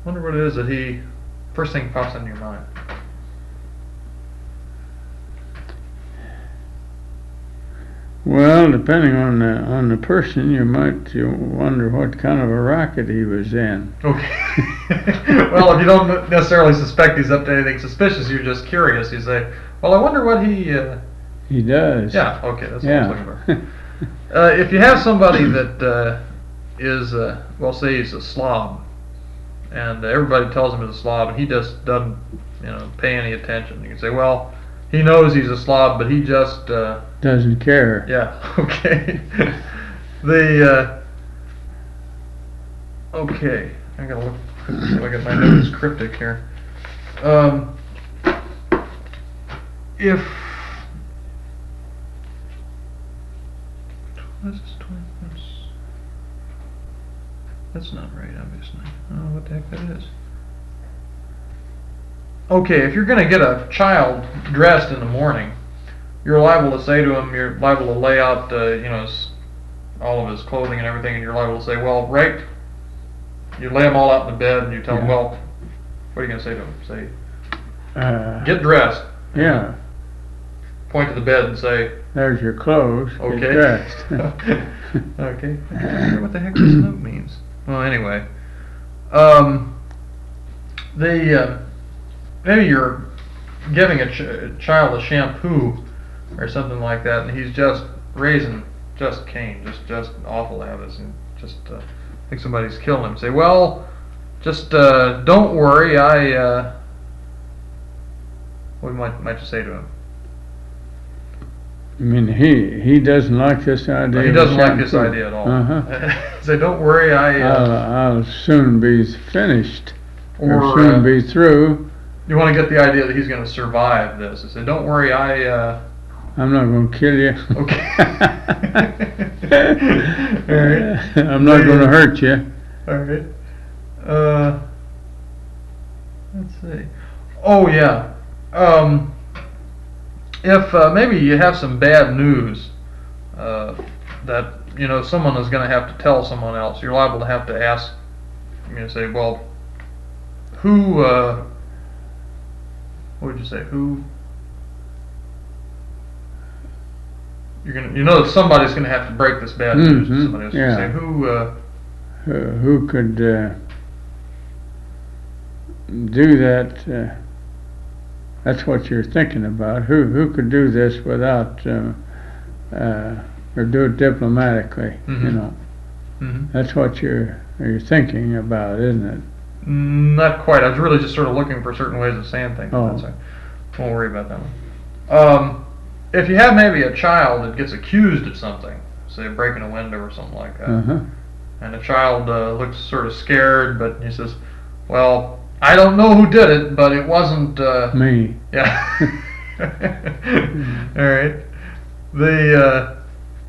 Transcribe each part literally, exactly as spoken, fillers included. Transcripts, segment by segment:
Wonder what it is that he, first thing pops into your mind. Well, depending on the on the person, you might you wonder what kind of a racket he was in. Okay. Well, if you don't necessarily suspect he's up to anything suspicious, you're just curious. You say, "Well, I wonder what he." Uh... He does. Yeah. Okay, that's what yeah. I was looking for. uh, if you have somebody that uh, is, uh, well, say he's a slob, and everybody tells him he's a slob, and he just doesn't, you know, pay any attention. You can say, "Well, he knows he's a slob, but he just." Uh, Doesn't care. Yeah, okay. the, uh, okay, I gotta look, look at my notes cryptic here. Um, if, what is this, twenty, that's, that's not right, obviously. I don't know what the heck that is. Okay, if you're gonna get a child dressed in the morning, you're liable to say to him, you're liable to lay out, uh, you know, his, all of his clothing and everything, and you're liable to say, well, right, you lay them all out in the bed, and you tell yeah. him, well, what are you going to say to him? Say, uh, get dressed. Yeah. Point to the bed and say, there's your clothes. Okay. Get dressed. Okay. I can't remember what the heck this note means. Well, anyway, um, the uh, maybe you're giving a, ch a child a shampoo or something like that, and he's just raising just Cain, just just awful habits, and just uh, think somebody's killing him. Say, well, just uh, don't worry. I uh, what might might you say to him? I mean, he he doesn't like this idea. He doesn't like this idea at all. Uh-huh. Say, don't worry. I uh, I'll, I'll soon be finished, or, or soon uh, be through. You want to get the idea that he's going to survive this. I said, don't worry. I. Uh, I'm not going to kill you. Okay. All right. I'm not going to hurt you. All right. Uh, let's see. Oh yeah. Um, if uh, maybe you have some bad news uh, that you know someone is going to have to tell someone else, you're liable to have to ask. You know, say, well, who? Uh, what would you say? Who? You're gonna, you know that somebody's gonna have to break this bad news. Mm-hmm. Somebody else yeah. say, who? Uh, uh, who could uh, do that? Uh, that's what you're thinking about. Who who could do this without, uh, uh, or do it diplomatically? Mm-hmm. You know, mm-hmm. That's what you're you're thinking about, isn't it? Not quite. I was really just sort of looking for certain ways of saying things. Oh. That's right. Won't worry about that one. Um, if you have maybe a child that gets accused of something, say breaking a window or something like that, Uh-huh. and the child uh, looks sort of scared, but he says, well, I don't know who did it, but it wasn't uh, Me. Yeah. All right. The uh,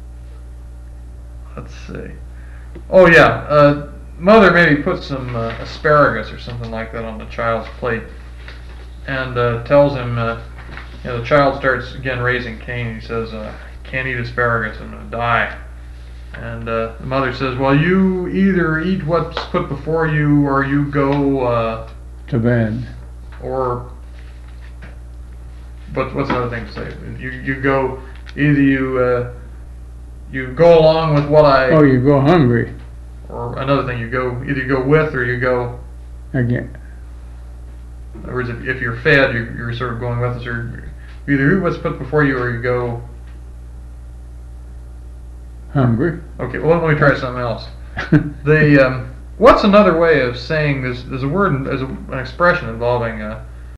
let's see. Oh yeah. Uh, mother maybe puts some uh, asparagus or something like that on the child's plate, and uh, tells him. Uh, you know, the child starts again raising Cain. He says, uh, "Can't eat asparagus. I'm gonna die." And uh, the mother says, "Well, you either eat what's put before you, or you go uh, to bed." Or, but what's another thing to say? You you go either you uh, you go along with what I. Oh, you go hungry. Or another thing, you go either you go with or you go. Again. In other words, if, if you're fed, you're, you're sort of going with us, or you either eat what's put before you, or you go. Hungry. Okay, well let me try something else. The um, what's another way of saying this? There's a word, there's a, an expression involving uh,